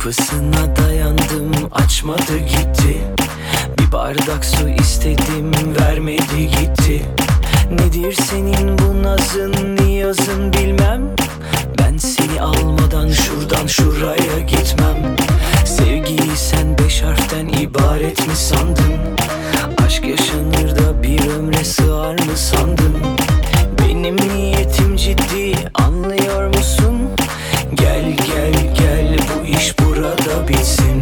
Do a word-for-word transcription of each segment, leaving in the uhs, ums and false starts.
Kapısına dayandım, açmadı gitti. Bir bardak su istedim, vermedi gitti. Nedir senin bu nazın, niyazın bilmem. Ben seni almadan şuradan şuraya gitmem. Sevgiyi sen beş harften ibaret mi sandın? Aşk yaşanır da bir ömre sığar mı sandın? Benim niyetim ciddi, anlıyor musun? Gel gel gel, bu iş burada bitsin.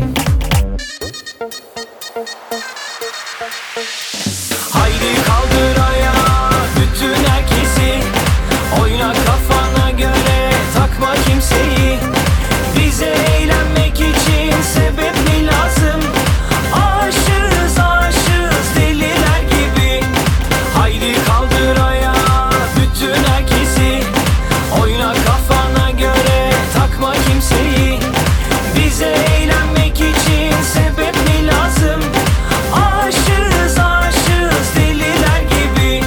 Haydi kaldır ayağa bütün herkesi. Oyna kafana göre, takma kimseyi. Bize eğlenmek için sebep mi lazım? Aşığız aşığız deliler gibi. Haydi kaldır ayağa bütün herkesi. Oyna kafana göre, takma kimseyi. Bize eğlenmek için sebep mi lazım? Aşığız aşığız deliler gibi.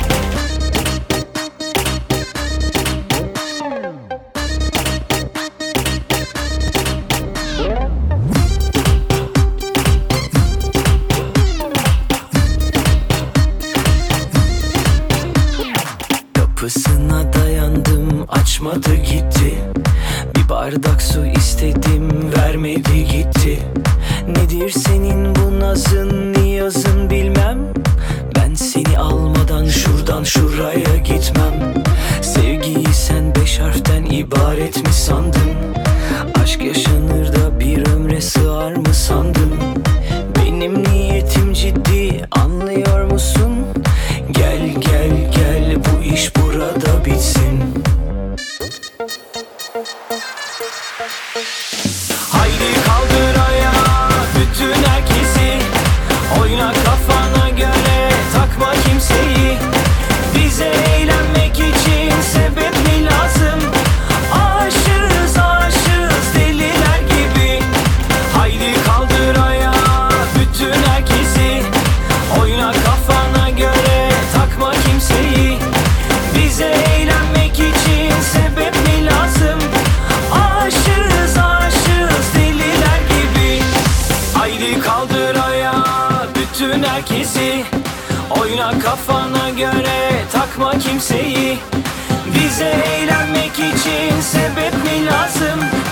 Kapısına dayandım, açmadı gitti. Bir bardak su istedim, vermedi gitti. Nedir senin bu nazın, niyazın bilmem. Ben seni almadan şuradan şuraya gitmem. Sevgiyi sen beş harften ibaret mi sandın? Aşk yaşanır da bir ömre sığar mı sandın? Benim niyetim ciddi, anlıyor musun? Gel gel gel, bu iş burada bitsin. Haydi kaldır ayağa bütün herkesi. Oyna kafana göre, takma kimseyi. Bize eğlenmek için sebep mi lazım? Aşığız aşığız deliler gibi. Haydi kaldır ayağa bütün herkesi. Oyna kafana göre, takma kimseyi. Bize eğlenmek için sebep mi lazım? Aşığız aşığız deliler gibi. Haydi kaldır ayağa bütün herkesi. Oyna kafana göre, takma kimseyi. Bize eğlenmek için sebep mi lazım?